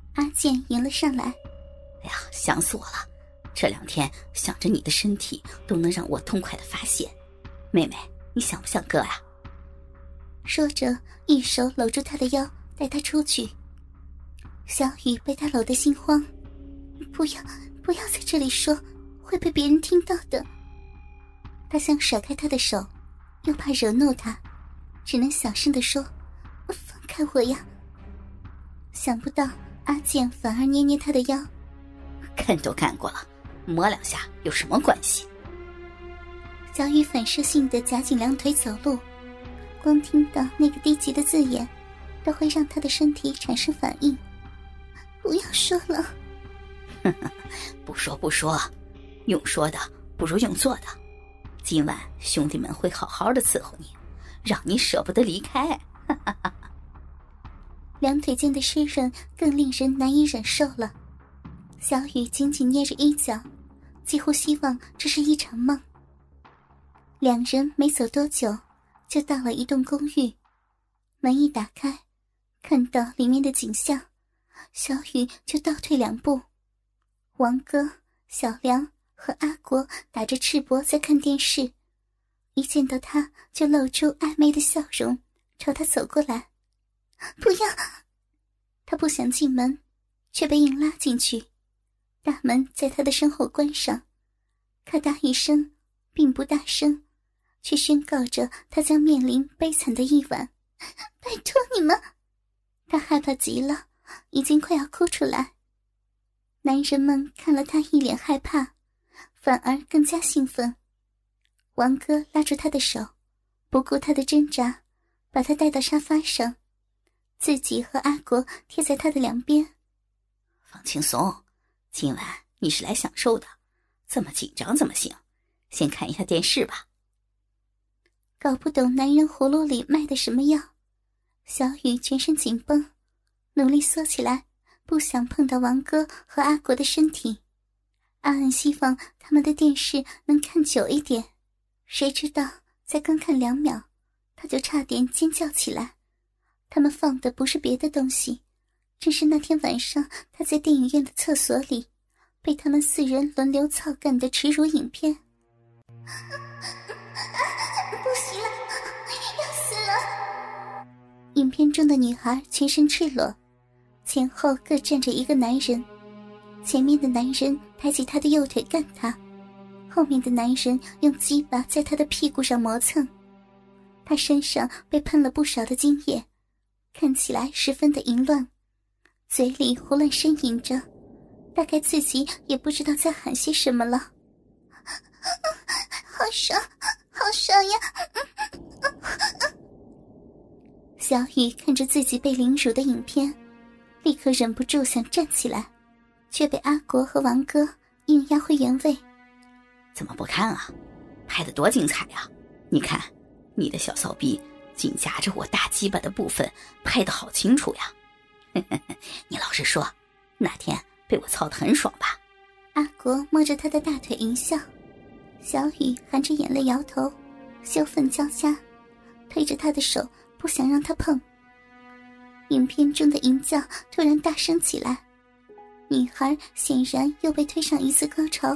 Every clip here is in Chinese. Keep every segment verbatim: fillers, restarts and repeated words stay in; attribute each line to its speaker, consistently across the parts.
Speaker 1: 阿健迎了上来。
Speaker 2: 哎呀，想死我了，这两天想着你的身体都能让我痛快的发泄。妹妹，你想不想哥呀？
Speaker 1: 说着一手搂住他的腰，带他出去。小雨被他搂得心慌，不要不要在这里说，会被别人听到的。他想甩开他的手，又怕惹怒他，只能小声地说，放开我呀。想不到阿健反而捏捏他的腰。
Speaker 2: 干都干过了，摸两下有什么关系？
Speaker 1: 小雨反射性地夹紧两腿走路，光听到那个低级的字眼都会让他的身体产生反应。不要说了。
Speaker 2: 不说不说，用说的不如用做的。今晚兄弟们会好好的伺候你，让你舍不得离开。
Speaker 1: 两腿间的湿润更令人难以忍受了。小雨紧紧捏着衣角，几乎希望这是一场梦。两人没走多久就到了一栋公寓，门一打开，看到里面的景象，小雨就倒退两步。王哥、小梁和阿国打着赤膊在看电视，一见到他就露出暧昧的笑容，朝他走过来。不要！他不想进门，却被硬拉进去。大门在他的身后关上，咔嗒一声，并不大声，却宣告着他将面临悲惨的一晚。拜托你们！他害怕极了，已经快要哭出来。男人们看了他一脸害怕，反而更加兴奋。王哥拉住他的手，不顾他的挣扎，把他带到沙发上，自己和阿国贴在他的两边。
Speaker 2: 放轻松，今晚你是来享受的，这么紧张怎么行？先看一下电视吧。
Speaker 1: 搞不懂男人葫芦里卖的什么药，小雨全身紧绷，努力缩起来，不想碰到王哥和阿国的身体，暗暗希望他们的电视能看久一点。谁知道才刚看两秒，他就差点尖叫起来。他们放的不是别的东西，正是那天晚上他在电影院的厕所里被他们四人轮流操干的耻辱影片。不行了，要死了！影片中的女孩全身赤裸，前后各站着一个男人，前面的男人抬起他的右腿干他，后面的男人用鸡巴在他的屁股上磨蹭。他身上被喷了不少的精液，看起来十分的淫乱，嘴里胡乱呻吟着，大概自己也不知道在喊些什么了。好爽，好爽呀！小雨看着自己被凌辱的影片，立刻忍不住想站起来，却被阿国和王哥硬压回原位。
Speaker 2: 怎么不看啊？拍得多精彩啊！你看，你的小骚逼紧夹着我大鸡巴的部分拍得好清楚呀。你老实说，那天被我操得很爽吧？
Speaker 1: 阿国摸着他的大腿淫笑，小雨含着眼泪摇头，羞愤交加，推着他的手不想让他碰。影片中的淫叫突然大声起来，女孩显然又被推上一次高潮。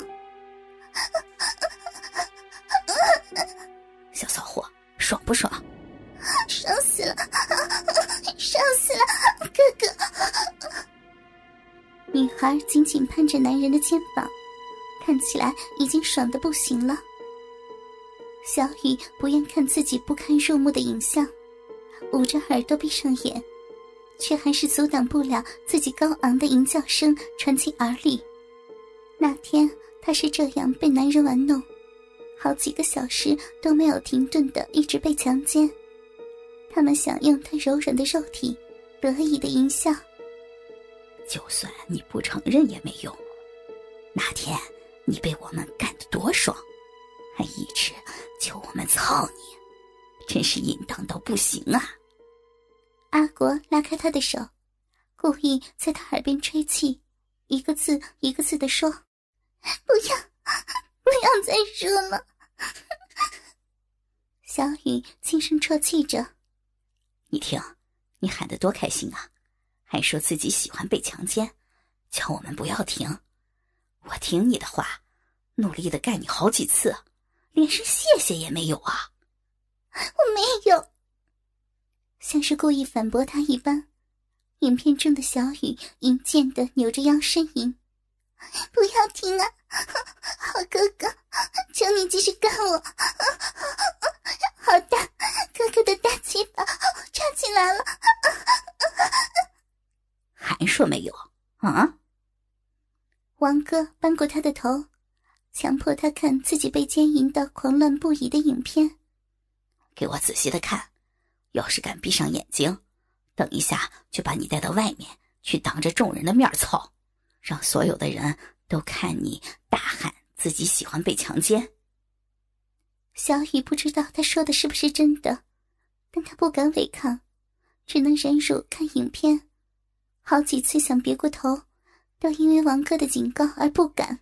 Speaker 2: 小骚货，爽不爽？
Speaker 1: 爽死了，爽死了，哥哥！女孩紧紧攀着男人的肩膀，看起来已经爽得不行了。小雨不愿看自己不堪入目的影像，捂着耳朵闭上眼，却还是阻挡不了自己高昂的淫叫声传进耳里。那天她是这样被男人玩弄，好几个小时都没有停顿的一直被强奸。他们想用她柔软的肉体得意的淫笑。
Speaker 2: 就算你不承认也没用，那天你被我们干得多爽，还一直求我们操你，真是淫荡到不行啊！
Speaker 1: 阿国拉开他的手，故意在他耳边吹气，一个字一个字地说：不要，不要再说了。小雨轻声啜泣着。
Speaker 2: 你听，你喊得多开心啊！ 还说自己喜欢被强奸，叫我们不要停。我听你的话，努力的干你好几次，连声谢谢也没有啊。
Speaker 1: 我没有。像是故意反驳他一般，影片中的小雨淫贱的扭着腰呻吟：不要停啊，好哥哥，求你继续干我。好大，哥哥的大鸡巴插进来了。
Speaker 2: 还说没有啊？
Speaker 1: 王哥扳过他的头，强迫他看自己被奸淫到狂乱不已的影片。
Speaker 2: 给我仔细的看，要是敢闭上眼睛，等一下就把你带到外面去，当着众人的面操，让所有的人都看你大喊自己喜欢被强奸。
Speaker 1: 小雨不知道他说的是不是真的，但他不敢违抗，只能忍辱看影片。好几次想别过头，都因为王哥的警告而不敢。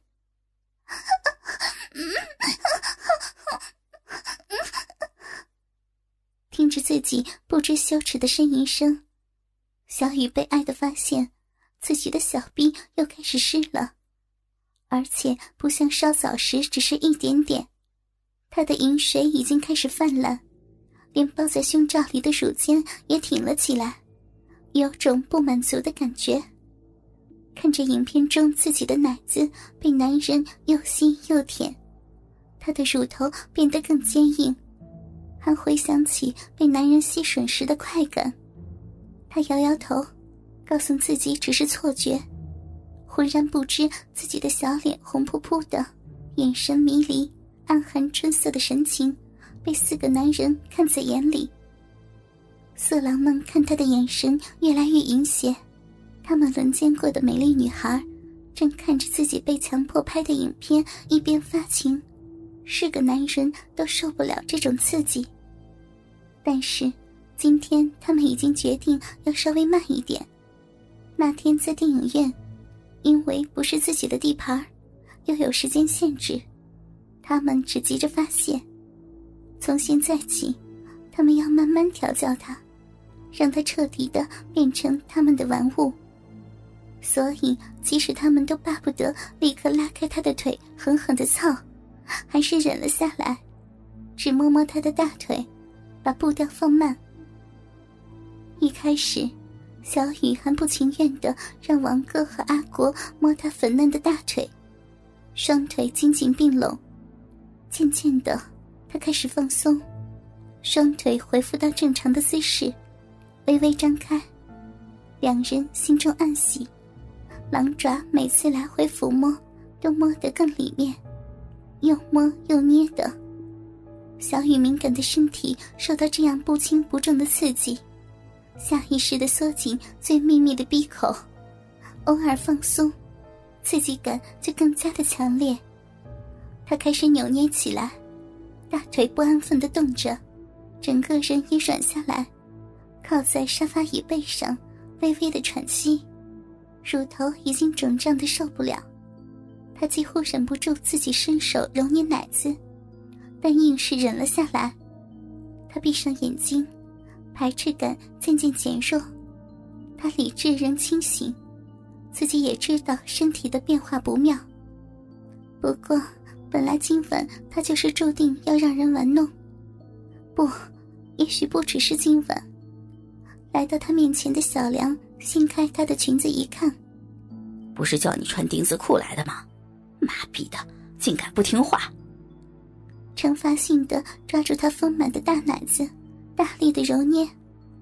Speaker 1: 听着自己不知羞耻的呻吟声，小雨被爱的发现自己的小臂又开始湿了，而且不像稍早时只是一点点，他的饮水已经开始泛滥，连包在胸罩里的乳尖也挺了起来，有种不满足的感觉。看着影片中自己的奶子被男人又吸又舔，他的乳头变得更坚硬，还回想起被男人吸吮时的快感。他摇摇头，告诉自己只是错觉，忽然不知自己的小脸红扑扑的，眼神迷离，暗含春色的神情被四个男人看在眼里。色狼们看他的眼神越来越淫邪，他们轮奸过的美丽女孩正看着自己被强迫拍的影片，一边发情。是个男人都受不了这种刺激，但是今天他们已经决定要稍微慢一点。那天在电影院，因为不是自己的地盘，又有时间限制，他们只急着发泄。从现在起，他们要慢慢调教他，让他彻底的变成他们的玩物。所以即使他们都巴不得立刻拉开他的腿狠狠地操，还是忍了下来，只摸摸他的大腿，把步调放慢。一开始小雨还不情愿地让王哥和阿国摸他粉嫩的大腿，双腿紧紧并拢。渐渐的他开始放松，双腿恢复到正常的姿势，微微张开。两人心中暗喜，狼爪每次来回抚摸都摸得更里面，又摸又捏的。小雨敏感的身体受到这样不轻不重的刺激，下意识地缩紧最秘密的闭口，偶尔放松，刺激感就更加的强烈。他开始扭捏起来，大腿不安分地动着，整个人也软下来，靠在沙发椅背上微微的喘息，乳头已经肿胀得受不了。他几乎忍不住自己伸手揉捏奶子，但硬是忍了下来。他闭上眼睛，排斥感渐渐减弱。他理智仍清醒，自己也知道身体的变化不妙。不过本来今晚他就是注定要让人玩弄。不，也许不只是今晚。来到他面前的小梁掀开她的裙子一看，
Speaker 2: 不是叫你穿丁字裤来的吗？妈逼的，竟敢不听话！
Speaker 1: 惩罚性的抓住她丰满的大奶子，大力的揉捏。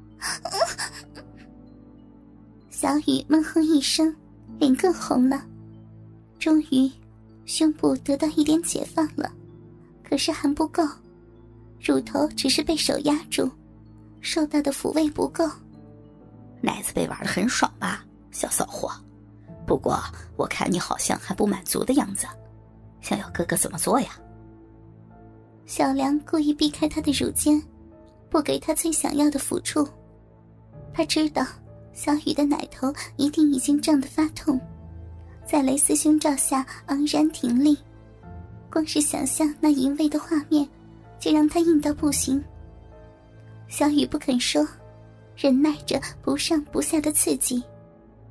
Speaker 1: 小雨闷哼一声，脸更红了。终于胸部得到一点解放了，可是还不够，乳头只是被手压住，受到的抚慰不够。
Speaker 2: 奶子被玩得很爽吧，小骚货。不过我看你好像还不满足的样子，想要哥哥怎么做呀？
Speaker 1: 小梁故意避开他的乳尖，不给他最想要的抚触。他知道小雨的奶头一定已经胀得发痛，在蕾丝胸罩下昂然挺立，光是想象那淫秽的画面就让他硬到不行。小雨不肯说，忍耐着不上不下的刺激。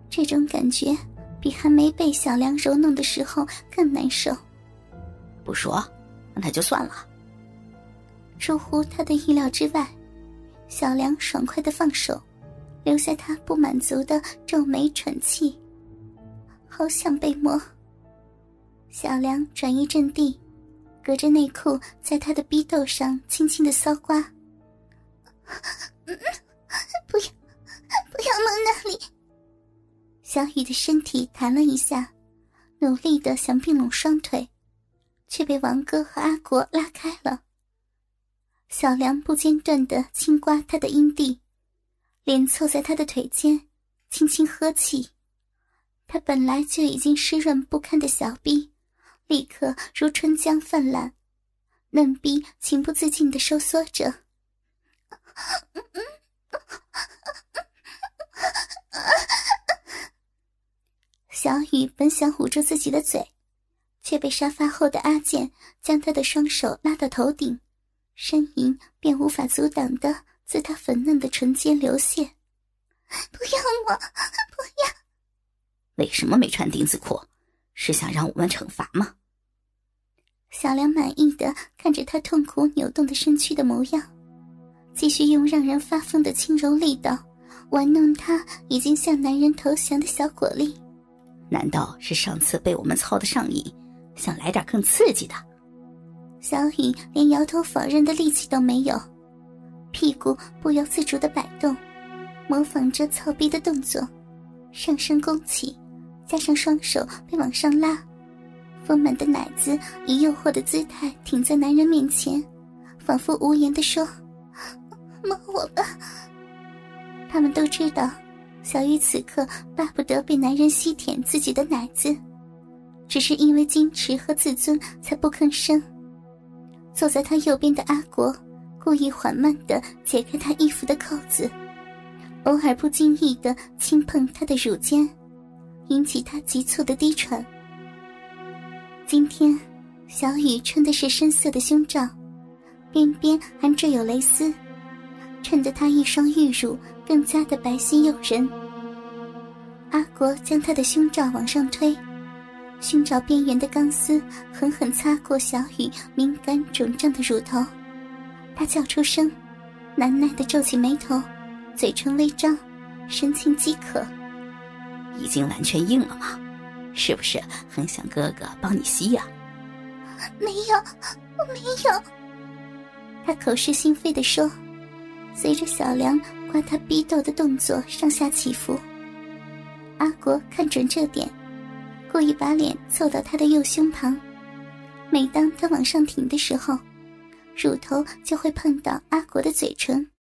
Speaker 1: 这种感觉比还没被小梁揉弄的时候更难受。
Speaker 2: 不说，那就算了。
Speaker 1: 出乎他的意料之外，小梁爽快地放手，留下他不满足的皱眉喘气。好想被摸。小梁转移阵地，隔着内裤在他的逼斗上轻轻地搔刮。不要，不要摸那里。小雨的身体弹了一下，努力地想并拢双腿，却被王哥和阿国拉开了。小梁不间断地轻刮他的阴蒂，脸凑在他的腿间，轻轻呵气。他本来就已经湿润不堪的小臂，立刻如春江泛滥，嫩逼情不自禁地收缩着。小雨本想捂住自己的嘴，却被沙发后的阿健将他的双手拉到头顶，呻吟便无法阻挡地自他粉嫩的唇间流泻。不要我，不要！
Speaker 2: 为什么没穿丁字裤？是想让我们惩罚吗？
Speaker 1: 小梁满意地看着他痛苦扭动的身躯的模样，继续用让人发疯的轻柔力道玩弄他已经向男人投降的小果粒。
Speaker 2: 难道是上次被我们操得上瘾，想来点更刺激的？
Speaker 1: 小雨连摇头否认的力气都没有，屁股不由自主地摆动，模仿着操逼的动作，上身弓起，加上双手被往上拉，丰满的奶子以诱惑的姿态挺在男人面前，仿佛无言地说：摸我吧。他们都知道小雨此刻巴不得被男人吸舔自己的奶子，只是因为矜持和自尊才不吭声。坐在他右边的阿国故意缓慢地解开他衣服的扣子，偶尔不经意地轻碰他的乳尖，引起他急促的低喘。今天小雨穿的是深色的胸罩，边边还缀有蕾丝，衬得她一双玉乳更加的白皙诱人。阿国将她的胸罩往上推，胸罩边缘的钢丝狠狠擦过小雨敏感肿胀的乳头，她叫出声，难耐地皱起眉头，嘴唇微张，神情饥渴。
Speaker 2: 已经完全硬了吗？是不是很想哥哥帮你吸呀？
Speaker 1: 没有，我没有。他口是心非地说，随着小梁刮他逼斗的动作上下起伏。阿国看准这点，故意把脸凑到他的右胸旁，每当他往上挺的时候，乳头就会碰到阿国的嘴唇。